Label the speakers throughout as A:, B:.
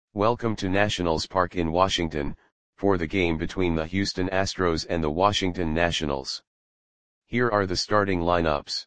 A: Welcome to Nationals Park in Washington, for the game between the Houston Astros and the Washington Nationals. Here are the starting lineups.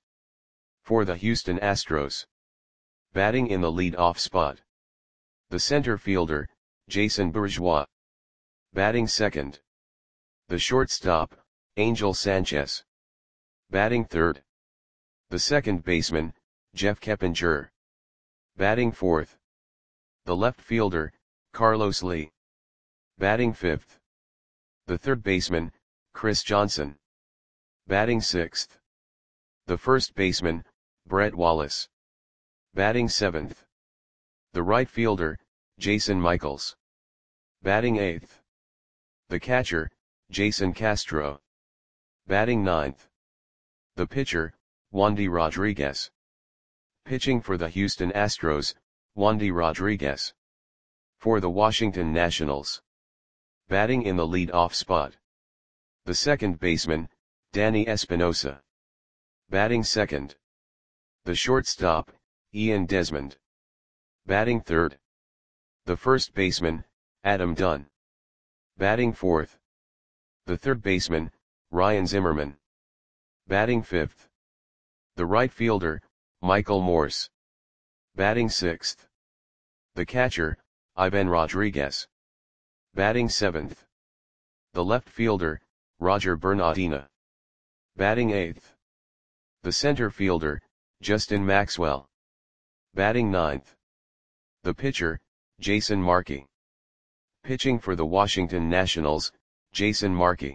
A: For the Houston Astros. Batting in the lead-off spot. The center fielder, Jason Bourgeois. Batting second. The shortstop, Angel Sanchez. Batting third. The second baseman, Jeff Keppinger. Batting fourth. The left fielder, Carlos Lee. Batting fifth. The third baseman, Chris Johnson. Batting sixth. The first baseman, Brett Wallace. Batting seventh. The right fielder, Jason Michaels. Batting eighth. The catcher, Jason Castro. Batting ninth. The pitcher, Wandy Rodriguez. Pitching for the Houston Astros, Wandy Rodriguez. For the Washington Nationals. Batting in the lead-off spot. The second baseman, Danny Espinosa. Batting second. The shortstop, Ian Desmond. Batting third. The first baseman, Adam Dunn. Batting fourth. The third baseman, Ryan Zimmerman. Batting fifth. The right fielder, Michael Morse. Batting sixth. The catcher, Ivan Rodriguez. Batting seventh. The left fielder, Roger Bernardina. Batting eighth. The center fielder, Justin Maxwell. Batting ninth. The pitcher, Jason Markey. Pitching for the Washington Nationals, Jason Markey.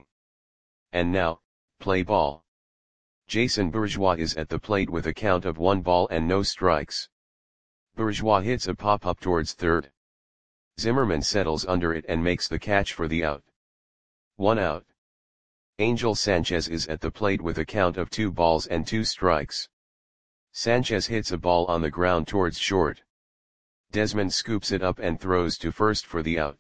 A: And now, play ball. Jason Bourgeois is at the plate with a count of 1 ball and no strikes. Bourgeois hits a pop-up towards third. Zimmerman settles under it and makes the catch for the out. 1 out. Angel Sanchez is at the plate with a count of 2 balls and 2 strikes. Sanchez hits a ball on the ground towards short. Desmond scoops it up and throws to first for the out.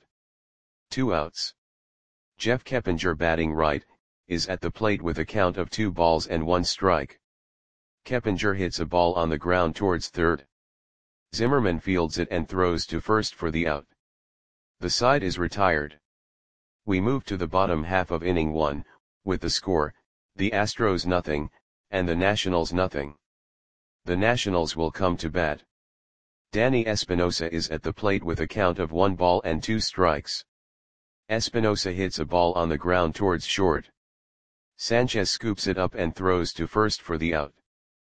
A: 2 outs. Jeff Keppinger, batting right, is at the plate with a count of 2 balls and 1 strike. Keppinger hits a ball on the ground towards third. Zimmerman fields it and throws to first for the out. The side is retired. We move to the bottom half of inning 1, with the score, the Astros 0, and the Nationals 0. The Nationals will come to bat. Danny Espinosa is at the plate with a count of 1 ball and 2 strikes. Espinosa hits a ball on the ground towards short. Sanchez scoops it up and throws to first for the out.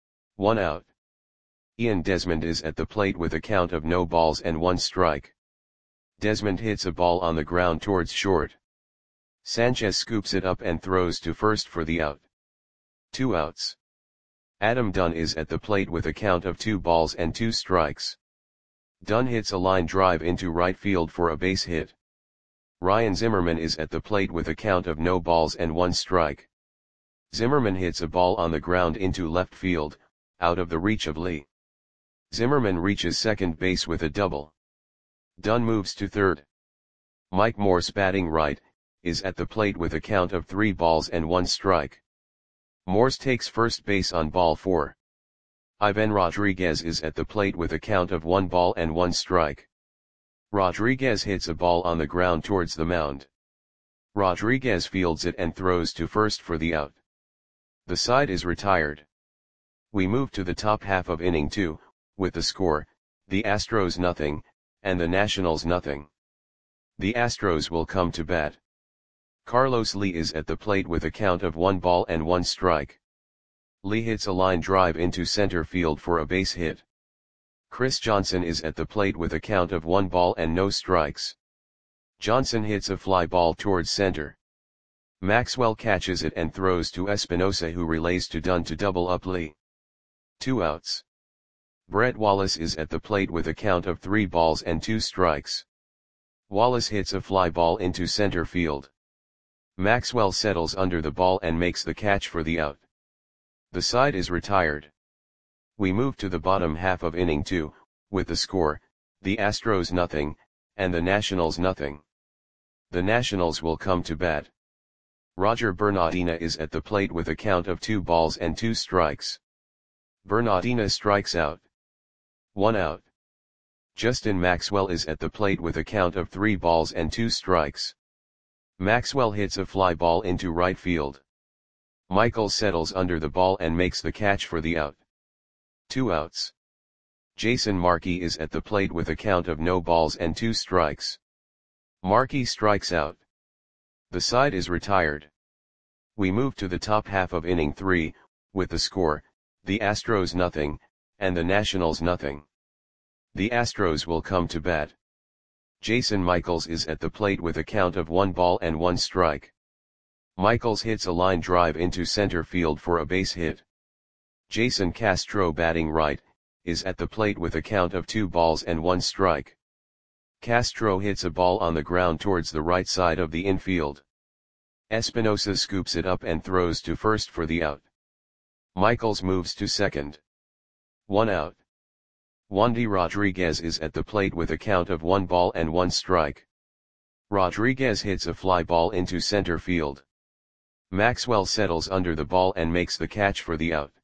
A: 1 out. Ian Desmond is at the plate with a count of no balls and 1 strike. Desmond hits a ball on the ground towards short. Sanchez scoops it up and throws to first for the out. 2 outs. Adam Dunn is at the plate with a count of 2 balls and 2 strikes. Dunn hits a line drive into right field for a base hit. Ryan Zimmerman is at the plate with a count of no balls and 1 strike. Zimmerman hits a ball on the ground into left field, out of the reach of Lee. Zimmerman reaches second base with a double. Dunn moves to third. Mike Morse, batting right, is at the plate with a count of 3 balls and 1 strike. Morse takes first base on ball 4. Ivan Rodriguez is at the plate with a count of 1 ball and 1 strike. Rodriguez hits a ball on the ground towards the mound. Rodriguez fields it and throws to first for the out. The side is retired. We move to the top half of inning 2, with the score, the Astros 0, and the Nationals 0. The Astros will come to bat. Carlos Lee is at the plate with a count of 1 ball and 1 strike. Lee hits a line drive into center field for a base hit. Chris Johnson is at the plate with a count of 1 ball and no strikes. Johnson hits a fly ball towards center. Maxwell catches it and throws to Espinosa, who relays to Dunn to double up Lee. 2 outs. Brett Wallace is at the plate with a count of 3 balls and 2 strikes. Wallace hits a fly ball into center field. Maxwell settles under the ball and makes the catch for the out. The side is retired. We move to the bottom half of inning 2, with the score, the Astros 0, and the Nationals 0. The Nationals will come to bat. Roger Bernardina is at the plate with a count of 2 balls and 2 strikes. Bernardina strikes out. 1 out. Justin Maxwell is at the plate with a count of 3 balls and 2 strikes. Maxwell hits a fly ball into right field. Michaels settles under the ball and makes the catch for the out. 2 outs. Jason Markey is at the plate with a count of no balls and 2 strikes. Markey strikes out. The side is retired. We move to the top half of inning 3, with the score, the Astros nothing, and the Nationals nothing. The Astros will come to bat. Jason Michaels is at the plate with a count of 1 ball and 1 strike. Michaels hits a line drive into center field for a base hit. Jason Castro, batting right, is at the plate with a count of 2 balls and 1 strike. Castro hits a ball on the ground towards the right side of the infield. Espinosa scoops it up and throws to first for the out. Michaels moves to second. 1 out. Wandy Rodriguez is at the plate with a count of 1 ball and 1 strike. Rodriguez hits a fly ball into center field. Maxwell settles under the ball and makes the catch for the out.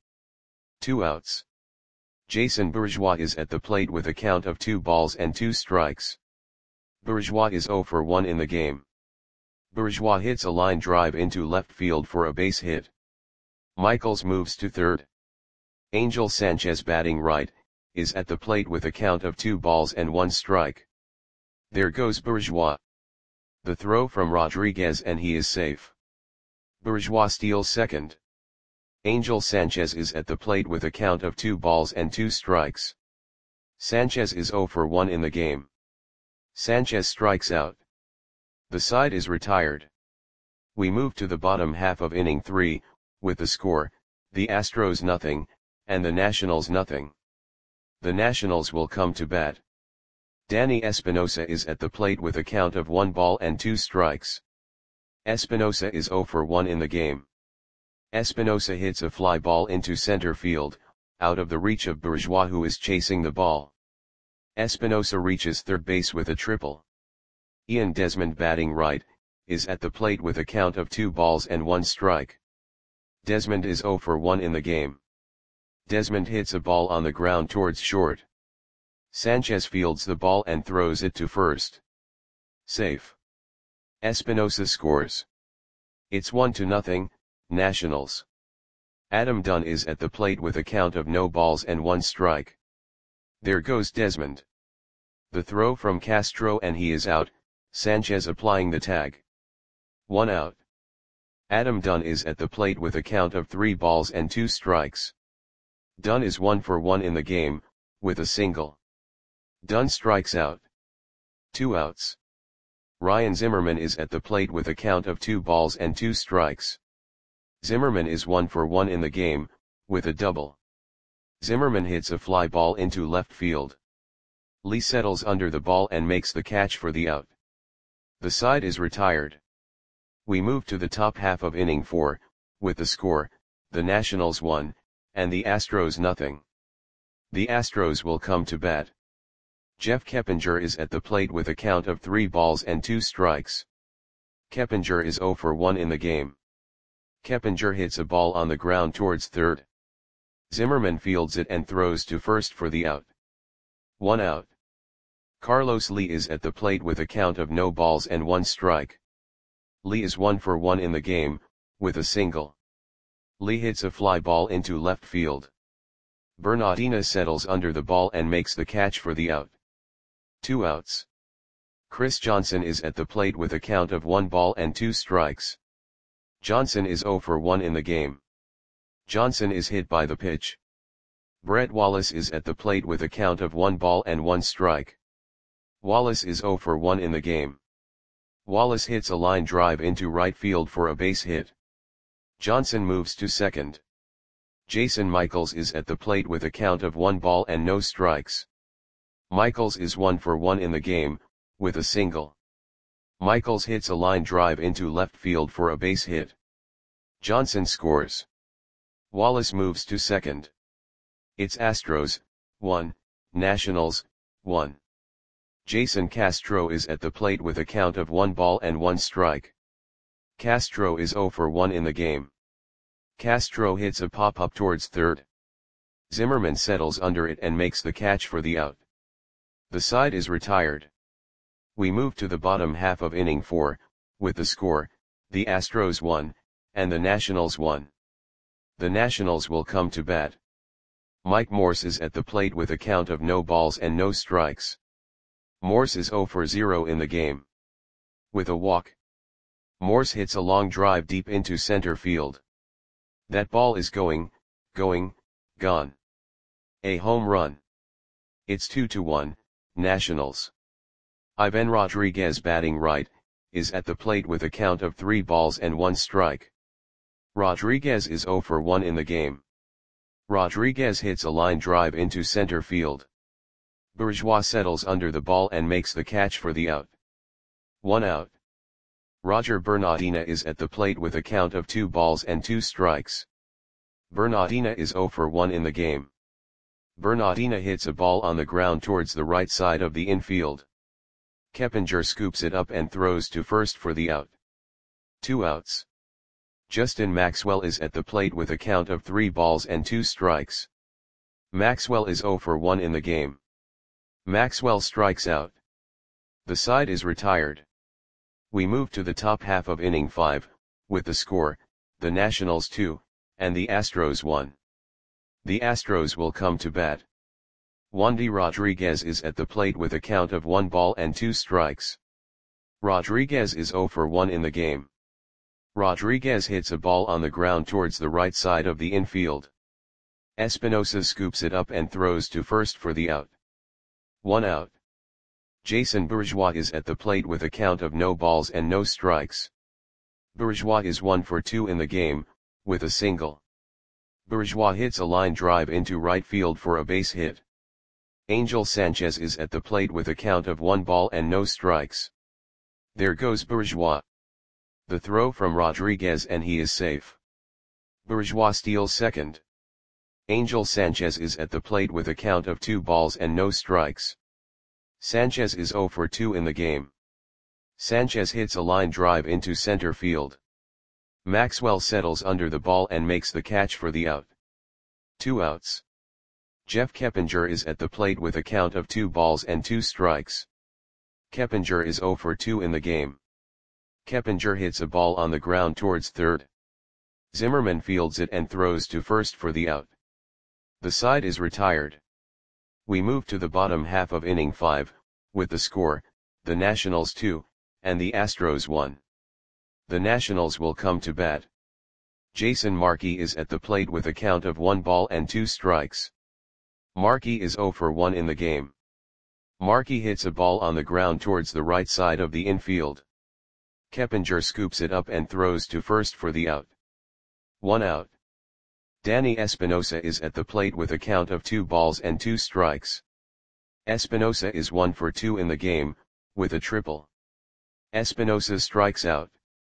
A: 2 outs. Jason Bourgeois is at the plate with a count of 2 balls and 2 strikes. Bourgeois is 0 for 1 in the game. Bourgeois hits a line drive into left field for a base hit. Michaels moves to third. Angel Sanchez, batting right, is at the plate with a count of 2 balls and 1 strike. There goes Bourgeois. The throw from Rodriguez and he is safe. Bourgeois steals second. Angel Sanchez is at the plate with a count of 2 balls and 2 strikes. Sanchez is 0 for 1 in the game. Sanchez strikes out. The side is retired. We move to the bottom half of inning 3, with the score, the Astros nothing, and the Nationals nothing. The Nationals will come to bat. Danny Espinosa is at the plate with a count of 1 ball and 2 strikes. Espinosa is 0 for 1 in the game. Espinosa hits a fly ball into center field, out of the reach of Bourgeois, who is chasing the ball. Espinosa reaches third base with a triple. Ian Desmond, batting right, is at the plate with a count of 2 balls and 1 strike. Desmond is 0 for 1 in the game. Desmond hits a ball on the ground towards short. Sanchez fields the ball and throws it to first. Safe. Espinosa scores. It's 1-0, Nationals. Adam Dunn is at the plate with a count of no balls and 1 strike. There goes Desmond. The throw from Castro and he is out, Sanchez applying the tag. 1 out. Adam Dunn is at the plate with a count of 3 balls and 2 strikes. Dunn is 1 for 1 in the game, with a single. Dunn strikes out. 2 outs. Ryan Zimmerman is at the plate with a count of 2 balls and 2 strikes. Zimmerman is 1 for 1 in the game, with a double. Zimmerman hits a fly ball into left field. Lee settles under the ball and makes the catch for the out. The side is retired. We move to the top half of inning 4, with the score, the Nationals 1, and the Astros nothing. The Astros will come to bat. Jeff Keppinger is at the plate with a count of 3 balls and 2 strikes. Keppinger is 0 for 1 in the game. Keppinger hits a ball on the ground towards third. Zimmerman fields it and throws to first for the out. 1 out. Carlos Lee is at the plate with a count of no balls and 1 strike. Lee is 1 for 1 in the game, with a single. Lee hits a fly ball into left field. Bernardina settles under the ball and makes the catch for the out. 2 outs. Chris Johnson is at the plate with a count of 1 ball and 2 strikes. Johnson is 0 for 1 in the game. Johnson is hit by the pitch. Brett Wallace is at the plate with a count of 1 ball and 1 strike. Wallace is 0 for 1 in the game. Wallace hits a line drive into right field for a base hit. Johnson moves to second. Jason Michaels is at the plate with a count of 1 ball and no strikes. Michaels is 1 for 1 in the game, with a single. Michaels hits a line drive into left field for a base hit. Johnson scores. Wallace moves to second. It's Astros, 1, Nationals, 1. Jason Castro is at the plate with a count of 1 ball and 1 strike. Castro is 0 for 1 in the game. Castro hits a pop-up towards third. Zimmerman settles under it and makes the catch for the out. The side is retired. We move to the bottom half of inning 4, with the score, the Astros 1, and the Nationals 1. The Nationals will come to bat. Mike Morse is at the plate with a count of no balls and no strikes. Morse is 0 for 0 in the game. With a walk, Morse hits a long drive deep into center field. That ball is gone. A home run. It's 2-1, Nationals. Ivan Rodriguez, batting right, is at the plate with a count of 3 balls and 1 strike. Rodriguez is 0 for 1 in the game. Rodriguez hits a line drive into center field. Bourgeois settles under the ball and makes the catch for the out. 1 out. Roger Bernardina is at the plate with a count of 2 balls and 2 strikes. Bernardina is 0 for 1 in the game. Bernardina hits a ball on the ground towards the right side of the infield. Keppinger scoops it up and throws to first for the out. 2 outs. Justin Maxwell is at the plate with a count of 3 balls and 2 strikes. Maxwell is 0 for 1 in the game. Maxwell strikes out. The side is retired. We move to the top half of inning 5, with the score, the Nationals 2, and the Astros 1. The Astros will come to bat. Wandy Rodriguez is at the plate with a count of 1 ball and 2 strikes. Rodriguez is 0 for 1 in the game. Rodriguez hits a ball on the ground towards the right side of the infield. Espinosa scoops it up and throws to first for the out. 1 out. Jason Bourgeois is at the plate with a count of no balls and no strikes. Bourgeois is 1 for 2 in the game, with a single. Bourgeois hits a line drive into right field for a base hit. Angel Sanchez is at the plate with a count of 1 ball and no strikes. There goes Bourgeois. The throw from Rodriguez and he is safe. Bourgeois steals second. Angel Sanchez is at the plate with a count of 2 balls and no strikes. Sanchez is 0 for 2 in the game. Sanchez hits a line drive into center field. Maxwell settles under the ball and makes the catch for the out. 2 outs. Jeff Keppinger is at the plate with a count of 2 balls and 2 strikes. Keppinger is 0 for 2 in the game. Keppinger hits a ball on the ground towards third. Zimmerman fields it and throws to first for the out. The side is retired. We move to the bottom half of inning 5, with the score, the Nationals 2, and the Astros 1. The Nationals will come to bat. Jason Markey is at the plate with a count of 1 ball and 2 strikes. Markey is 0 for 1 in the game. Markey hits a ball on the ground towards the right side of the infield. Keppinger scoops it up and throws to first for the out. 1 out. Danny Espinosa is at the plate with a count of 2 balls and 2 strikes. Espinosa is 1 for 2 in the game, with a triple. Espinosa strikes out.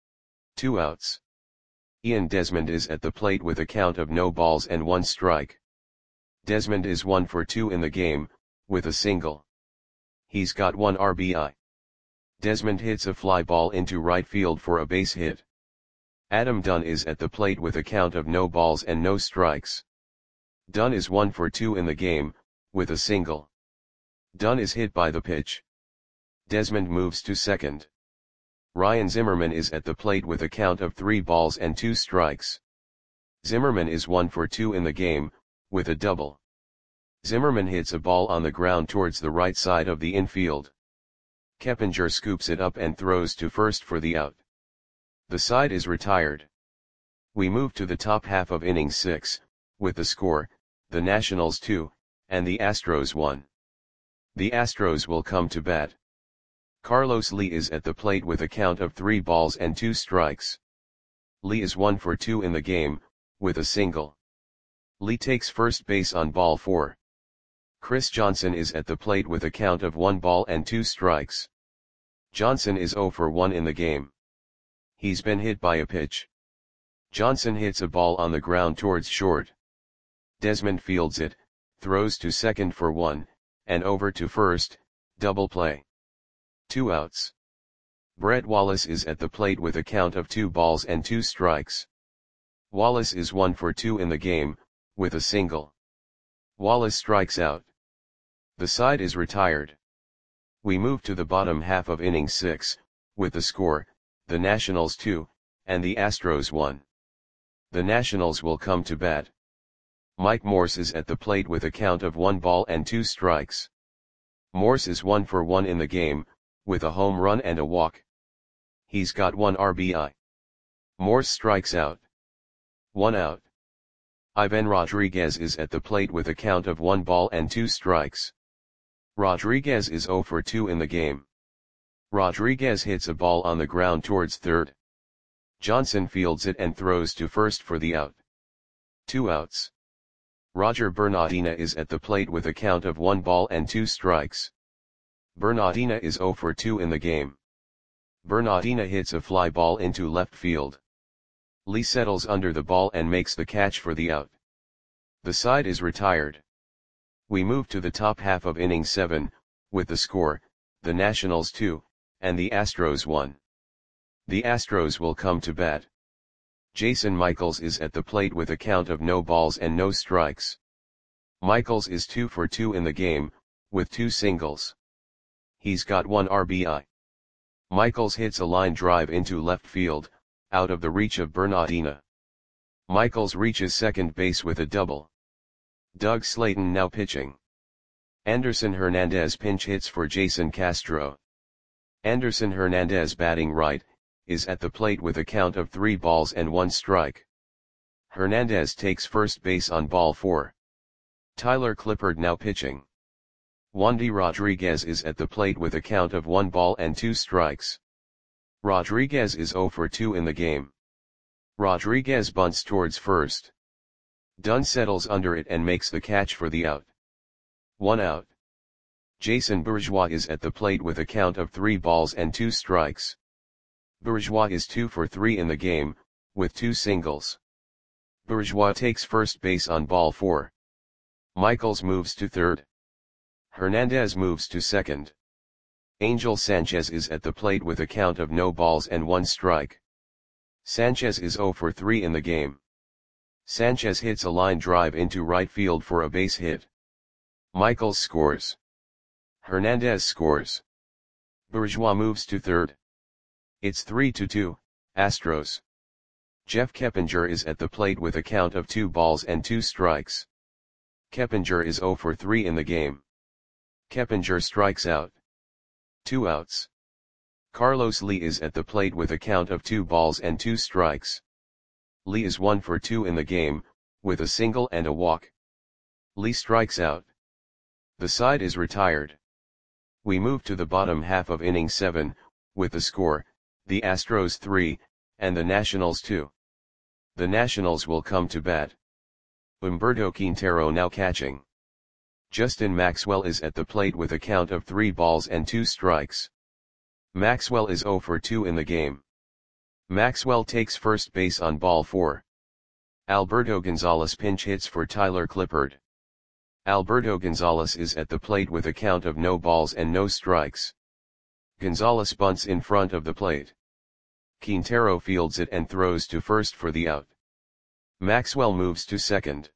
A: 2 outs. Ian Desmond is at the plate with a count of no balls and 1 strike. Desmond is 1 for 2 in the game, with a single. He's got 1 RBI. Desmond hits a fly ball into right field for a base hit. Adam Dunn is at the plate with a count of no balls and no strikes. Dunn is 1 for 2 in the game, with a single. Dunn is hit by the pitch. Desmond moves to second. Ryan Zimmerman is at the plate with a count of 3 balls and 2 strikes. Zimmerman is 1 for 2 in the game, with a double. Zimmerman hits a ball on the ground towards the right side of the infield. Keppinger scoops it up and throws to first for the out. The side is retired. We move to the top half of inning 6, with the score, the Nationals 2, and the Astros 1. The Astros will come to bat. Carlos Lee is at the plate with a count of 3 balls and 2 strikes. Lee is 1 for 2 in the game, with a single. Lee takes first base on ball 4. Chris Johnson is at the plate with a count of 1 ball and 2 strikes. Johnson is 0 for 1 in the game. He's been hit by a pitch. Johnson hits a ball on the ground towards short. Desmond fields it, throws to second for 1, and over to first, double play. 2 outs. Brett Wallace is at the plate with a count of 2 balls and 2 strikes. Wallace is 1 for 2 in the game, with a single. Wallace strikes out. The side is retired. We move to the bottom half of inning 6, with the score, the Nationals 2, and the Astros 1. The Nationals will come to bat. Mike Morse is at the plate with a count of 1 ball and 2 strikes. Morse is 1 for 1 in the game, with a home run and a walk. He's got 1 RBI. Morse strikes out. 1 out. Ivan Rodriguez is at the plate with a count of 1 ball and 2 strikes. Rodriguez is 0 for 2 in the game. Rodriguez hits a ball on the ground towards third. Johnson fields it and throws to first for the out. 2 outs. Roger Bernardina is at the plate with a count of 1 ball and 2 strikes. Bernardina is 0 for 2 in the game. Bernardina hits a fly ball into left field. Lee settles under the ball and makes the catch for the out. The side is retired. We move to the top half of inning 7, with the score, the Nationals 2, and the Astros 1. The Astros will come to bat. Jason Michaels is at the plate with a count of no balls and no strikes. Michaels is 2 for 2 in the game, with 2 singles. He's got 1 RBI. Michaels hits a line drive into left field, out of the reach of Bernardina. Michaels reaches second base with a double. Doug Slayton now pitching. Anderson Hernandez pinch hits for Jason Castro. Anderson Hernandez batting right, is at the plate with a count of 3 balls and 1 strike. Hernandez takes first base on ball 4. Tyler Clippard now pitching. Wandy Rodriguez is at the plate with a count of 1 ball and 2 strikes. Rodriguez is 0 for 2 in the game. Rodriguez bunts towards first. Dunn settles under it and makes the catch for the out. 1 out. Jason Bourgeois is at the plate with a count of 3 balls and 2 strikes. Bourgeois is 2 for 3 in the game, with 2 singles. Bourgeois takes first base on ball 4. Michaels moves to third. Hernandez moves to second. Angel Sanchez is at the plate with a count of no balls and 1 strike. Sanchez is 0 for 3 in the game. Sanchez hits a line drive into right field for a base hit. Michaels scores. Hernandez scores. Bourgeois moves to third. It's 3-2, Astros. Jeff Keppinger is at the plate with a count of 2 balls and 2 strikes. Keppinger is 0 for 3 in the game. Keppinger strikes out. 2 outs. Carlos Lee is at the plate with a count of 2 balls and 2 strikes. Lee is 1 for 2 in the game, with a single and a walk. Lee strikes out. The side is retired. We move to the bottom half of inning 7, with the score, the Astros 3, and the Nationals 2. The Nationals will come to bat. Humberto Quintero now catching. Justin Maxwell is at the plate with a count of 3 balls and 2 strikes. Maxwell is 0 for 2 in the game. Maxwell takes first base on ball 4. Alberto Gonzalez pinch hits for Tyler Clippard. Alberto Gonzalez is at the plate with a count of no balls and no strikes. Gonzalez bunts in front of the plate. Quintero fields it and throws to first for the out. Maxwell moves to second.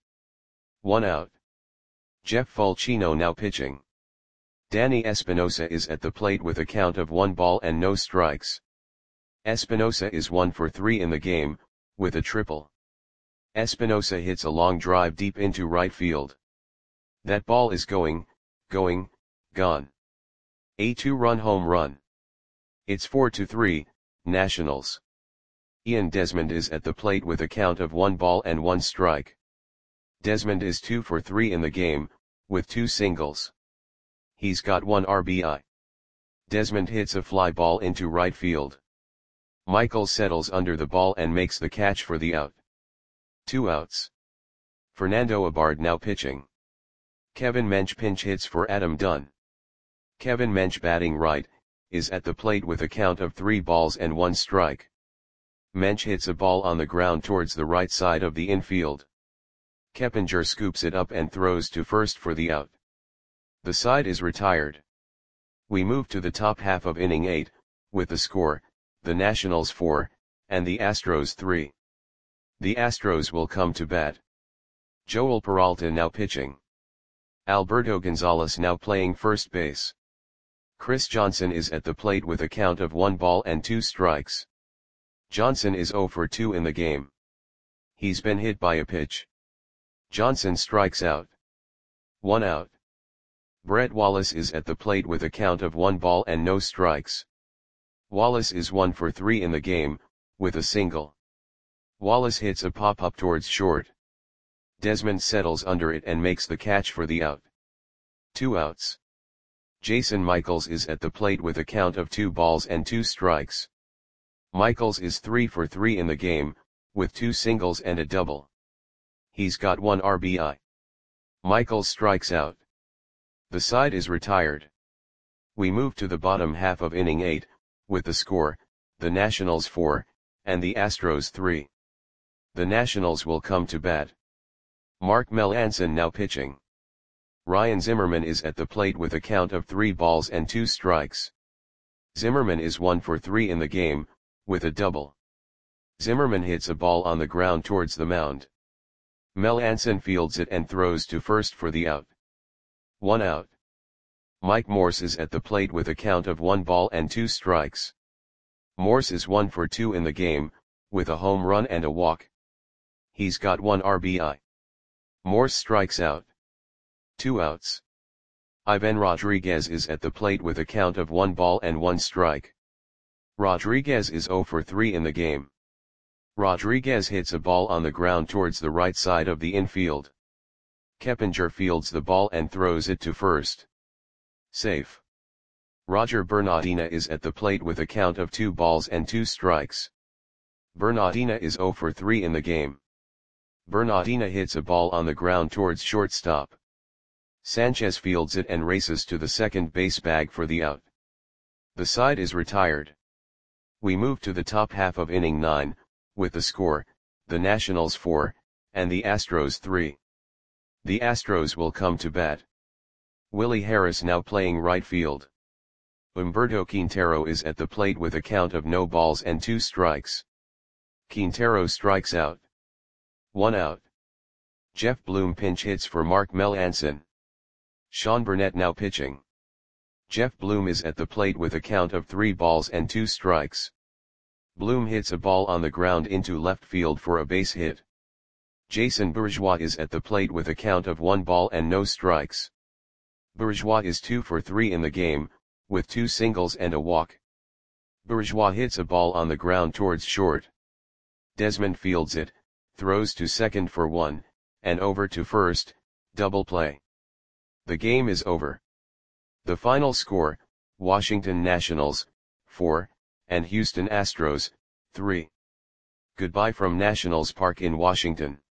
A: 1 out. Jeff Fulchino now pitching. Danny Espinosa is at the plate with a count of 1 ball and no strikes. Espinosa is 1 for 3 in the game, with a triple. Espinosa hits a long drive deep into right field. That ball is gone. A 2-run home run. It's 4-3, Nationals. Ian Desmond is at the plate with a count of 1 ball and 1 strike. Desmond is 2 for 3 in the game, with 2 singles. He's got 1 RBI. Desmond hits a fly ball into right field. Michaels settles under the ball and makes the catch for the out. 2 outs. Fernando Abad now pitching. Kevin Mench pinch hits for Adam Dunn. Kevin Mench batting right, is at the plate with a count of 3 balls and 1 strike. Mench hits a ball on the ground towards the right side of the infield. Keppinger scoops it up and throws to first for the out. The side is retired. We move to the top half of inning 8, with the score, the Nationals 4, and the Astros 3. The Astros will come to bat. Joel Peralta now pitching. Alberto Gonzalez now playing first base. Chris Johnson is at the plate with a count of 1 ball and 2 strikes. Johnson is 0 for 2 in the game. He's been hit by a pitch. Johnson strikes out. 1 out. Brett Wallace is at the plate with a count of 1 ball and no strikes. Wallace is 1 for 3 in the game, with a single. Wallace hits a pop-up towards short. Desmond settles under it and makes the catch for the out. 2 outs. Jason Michaels is at the plate with a count of 2 balls and 2 strikes. Michaels is 3 for 3 in the game, with 2 singles and a double. He's got 1 RBI. Michaels strikes out. The side is retired. We move to the bottom half of inning 8, with the score, the Nationals 4, and the Astros 3. The Nationals will come to bat. Mark Melancon now pitching. Ryan Zimmerman is at the plate with a count of 3 balls and 2 strikes. Zimmerman is 1 for 3 in the game, with a double. Zimmerman hits a ball on the ground towards the mound. Melancon fields it and throws to first for the out. 1 out. Mike Morse is at the plate with a count of 1 ball and 2 strikes. Morse is 1 for 2 in the game, with a home run and a walk. He's got 1 RBI. Morse strikes out. 2 outs. Ivan Rodriguez is at the plate with a count of 1 ball and 1 strike. Rodriguez is 0 for 3 in the game. Rodriguez hits a ball on the ground towards the right side of the infield. Keppinger fields the ball and throws it to first. Safe. Roger Bernardina is at the plate with a count of 2 balls and 2 strikes. Bernardina is 0 for 3 in the game. Bernardina hits a ball on the ground towards shortstop. Sanchez fields it and races to the second base bag for the out. The side is retired. We move to the top half of inning 9, with the score, the Nationals 4, and the Astros 3. The Astros will come to bat. Willie Harris now playing right field. Humberto Quintero is at the plate with a count of no balls and 2 strikes. Quintero strikes out. 1 out. Jeff Bloom pinch hits for Mark Melancon. Sean Burnett now pitching. Jeff Bloom is at the plate with a count of 3 balls and 2 strikes. Bloom hits a ball on the ground into left field for a base hit. Jason Bourgeois is at the plate with a count of 1 ball and no strikes. Bourgeois is 2 for 3 in the game, with 2 singles and a walk. Bourgeois hits a ball on the ground towards short. Desmond fields it, throws to second for 1, and over to first, double play. The game is over. The final score, Washington Nationals, 4, and Houston Astros, 3. Goodbye from Nationals Park in Washington.